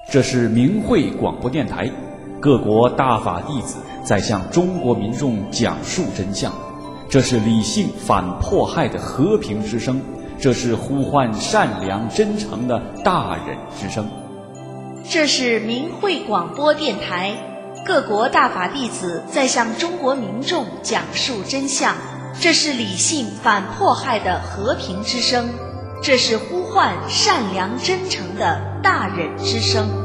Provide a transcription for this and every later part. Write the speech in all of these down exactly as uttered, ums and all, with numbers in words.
这是明慧广播电台，各国大法弟子在向中国民众讲述真相。这是理性反迫害的和平之声，这是呼唤善良真诚的大忍之声。 这是明慧广播电台，各国大法弟子在向中国民众讲述真相。这是理性反迫害的和平之声，这是呼唤善良真诚的大忍之声。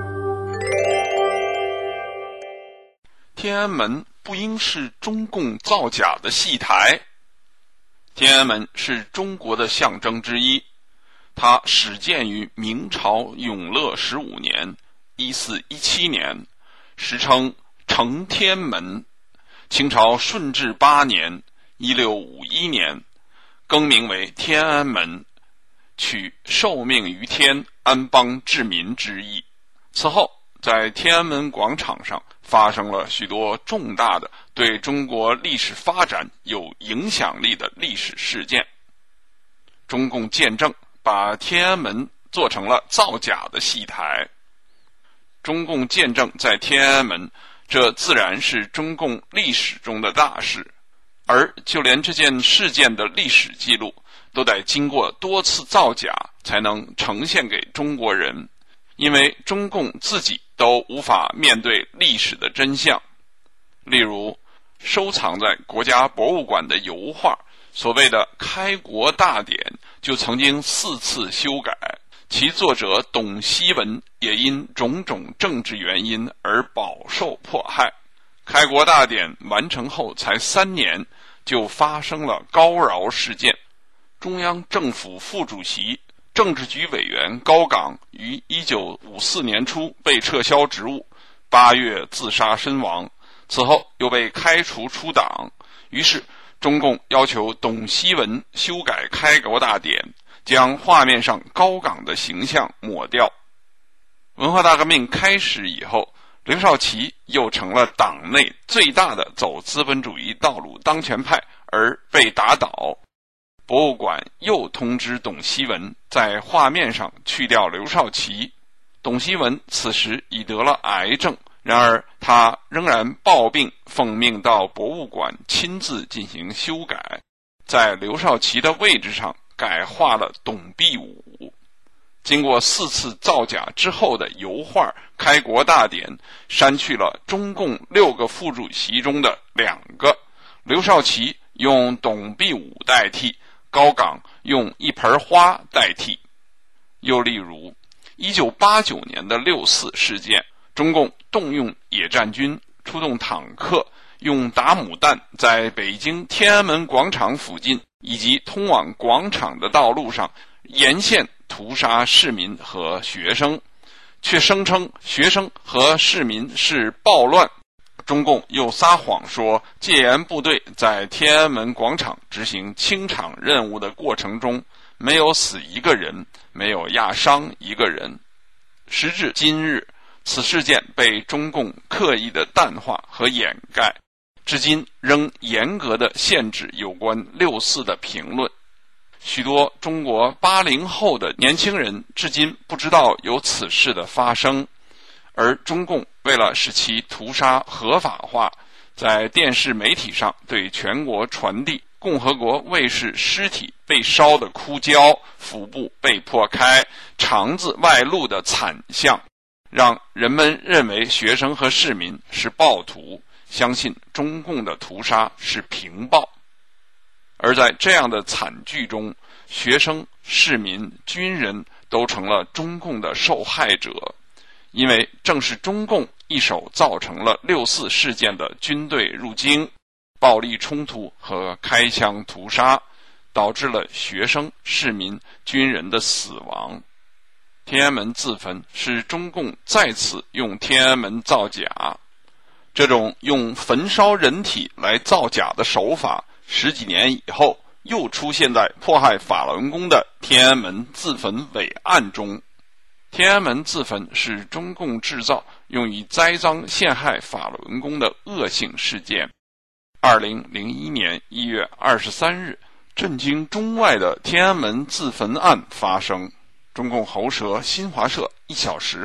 天安门不应是中共造假的戏台。天安门是中国的象征之一，它始建于明朝永乐十五年一四一七年，时称承天门。清朝顺治八年一六五一年更名为天安门，取受命于天，安邦治民之意。此后在天安门广场上发生了许多重大的对中国历史发展有影响力的历史事件。中共建政把天安门做成了造假的戏台。中共建政在天安门，这自然是中共历史中的大事，而就连这件事件的历史记录都得经过多次造假才能呈现给中国人，因为中共自己都无法面对历史的真相。例如收藏在国家博物馆的油画，所谓的开国大典就曾经四次修改，其作者董希文也因种种政治原因而饱受迫害。开国大典完成后才三年，就发生了高饶事件。中央政府副主席政治局委员高岗于一九五四年初被撤销职务，八月自杀身亡，此后又被开除出党。于是中共要求董希文修改开国大典，将画面上高岗的形象抹掉。文化大革命开始以后，刘少奇又成了党内最大的走资本主义道路当权派而被打倒。博物馆又通知董希文在画面上去掉刘少奇。董希文此时已得了癌症，然而他仍然抱病奉命到博物馆亲自进行修改，在刘少奇的位置上改画了董必武。经过四次造假之后的油画开国大典，删去了中共六个副主席中的两个，刘少奇用董必武代替，高岗用一盆花代替。又例如一九八九年的六四事件，中共动用野战军，出动坦克，用打母弹在北京天安门广场附近以及通往广场的道路上沿线屠杀市民和学生，却声称学生和市民是暴乱。中共又撒谎说戒严部队在天安门广场执行清场任务的过程中没有死一个人，没有压伤一个人。时至今日，此事件被中共刻意的淡化和掩盖，至今仍严格的限制有关六四的评论。许多中国八零后的年轻人至今不知道有此事的发生，而中共为了使其屠杀合法化，在电视媒体上对全国传递共和国卫士尸体被烧的枯焦、腹部被破开、肠子外露的惨象，让人们认为学生和市民是暴徒，相信中共的屠杀是平暴。而在这样的惨剧中，学生、市民、军人都成了中共的受害者，因为正是中共一手造成了六四事件的军队入京、暴力冲突和开枪屠杀，导致了学生、市民、军人的死亡。天安门自焚是中共再次用天安门造假。这种用焚烧人体来造假的手法，十几年以后又出现在迫害法轮功的天安门自焚伪案中。天安门自焚是中共制造用以栽赃陷害法轮功的恶性事件。二零零一年一月二十三日，震惊中外的天安门自焚案发生。中共喉舌新华社一小时后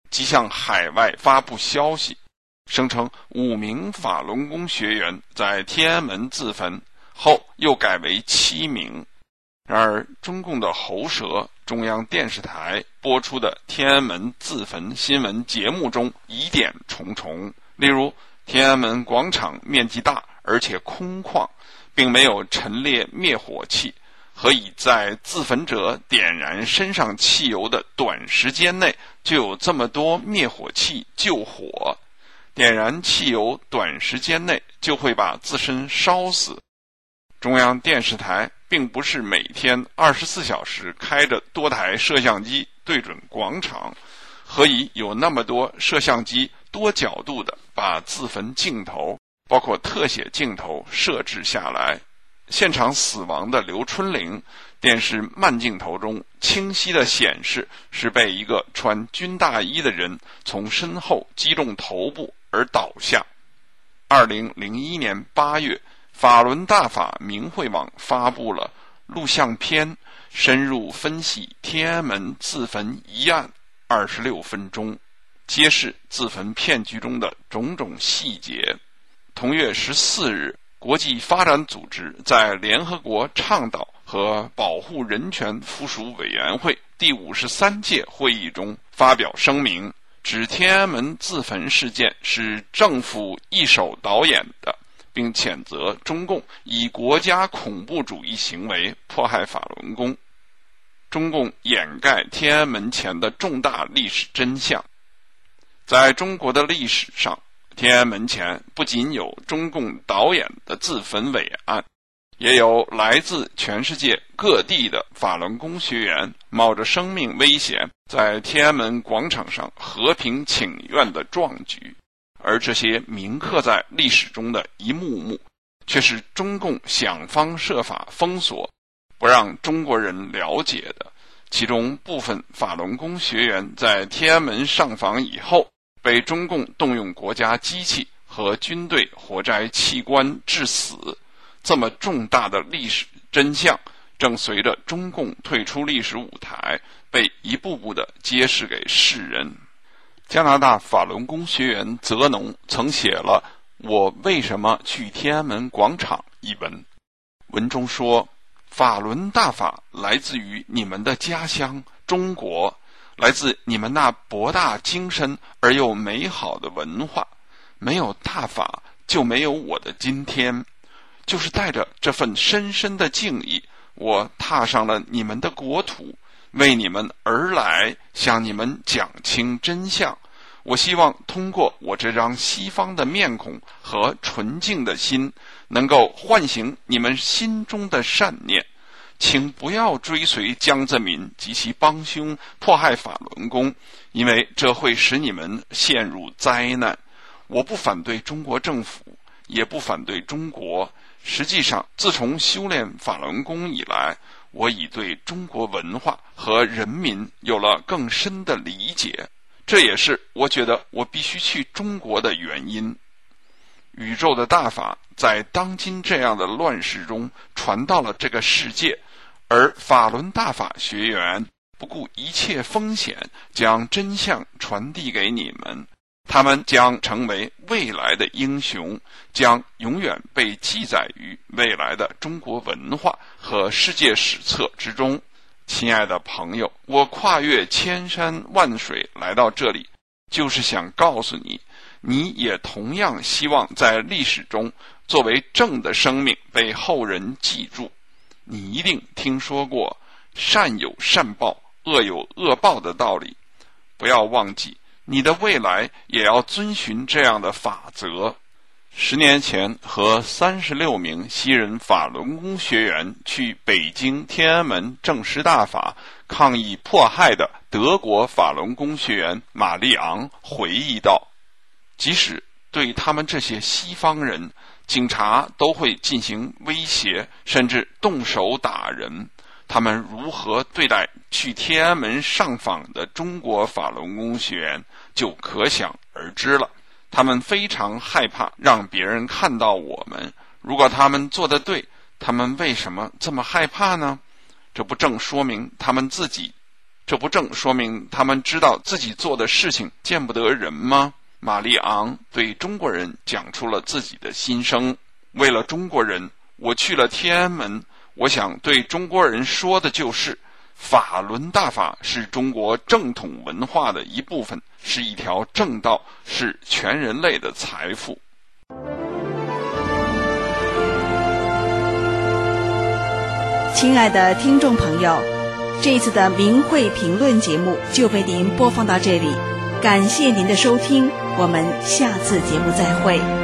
即向海外发布消息，声称五名法轮功学员在天安门自焚，后又改为七名。然而，中共的喉舌中央电视台播出的天安门自焚新闻节目中疑点重重。例如，天安门广场面积大，而且空旷，并没有陈列灭火器，何以在自焚者点燃身上汽油的短时间内就有这么多灭火器救火？点燃汽油短时间内就会把自身烧死。中央电视台并不是每天二十四小时开着多台摄像机对准广场，何以有那么多摄像机多角度的把自焚镜头包括特写镜头设置下来？现场死亡的刘春玲，电视慢镜头中清晰地显示是被一个穿军大衣的人从身后击中头部而倒下。二零零一年八月，法轮大法明慧网发布了录像片，深入分析天安门自焚一案二十六分钟，揭示自焚骗局中的种种细节。同月十四日，国际发展组织在联合国倡导和保护人权附属委员会第五十三届会议中发表声明，指天安门自焚事件是政府一手导演的，并谴责中共以国家恐怖主义行为迫害法轮功。中共掩盖天安门前的重大历史真相。在中国的历史上，天安门前不仅有中共导演的自焚伟案，也有来自全世界各地的法轮功学员冒着生命危险在天安门广场上和平请愿的壮举。而这些铭刻在历史中的一幕幕，却是中共想方设法封锁，不让中国人了解的。其中部分法轮功学员在天安门上访以后，被中共动用国家机器和军队活摘器官致死。这么重大的历史真相，正随着中共退出历史舞台，被一步步地揭示给世人。加拿大法轮功学员泽农曾写了《我为什么去天安门广场》一文，文中说，法轮大法来自于你们的家乡中国，来自你们那博大精深而又美好的文化，没有大法就没有我的今天。就是带着这份深深的敬意，我踏上了你们的国土，为你们而来，向你们讲清真相。我希望通过我这张西方的面孔和纯净的心，能够唤醒你们心中的善念。请不要追随江泽民及其帮凶迫害法轮功，因为这会使你们陷入灾难。我不反对中国政府，也不反对中国。实际上，自从修炼法轮功以来，我已对中国文化和人民有了更深的理解，这也是我觉得我必须去中国的原因。宇宙的大法在当今这样的乱世中传到了这个世界，而法轮大法学员不顾一切风险，将真相传递给你们。他们将成为未来的英雄，将永远被记载于未来的中国文化和世界史册之中。亲爱的朋友，我跨越千山万水来到这里，就是想告诉你，你也同样希望在历史中作为正的生命被后人记住。你一定听说过善有善报，恶有恶报的道理，不要忘记你的未来也要遵循这样的法则。十年前，和三十六名西人法轮功学员去北京天安门正实大法抗议迫害的德国法轮功学员玛丽昂回忆道，即使对他们这些西方人，警察都会进行威胁，甚至动手打人，他们如何对待去天安门上访的中国法轮功学员，就可想而知了。他们非常害怕让别人看到我们，如果他们做得对，他们为什么这么害怕呢？这不正说明他们自己这不正说明他们知道自己做的事情见不得人吗？玛丽昂对中国人讲出了自己的心声。为了中国人，我去了天安门，我想对中国人说的就是，法轮大法是中国正统文化的一部分，是一条正道，是全人类的财富。 亲爱的听众朋友，这一次的明慧评论节目就为您播放到这里，感谢您的收听，我们下次节目再会。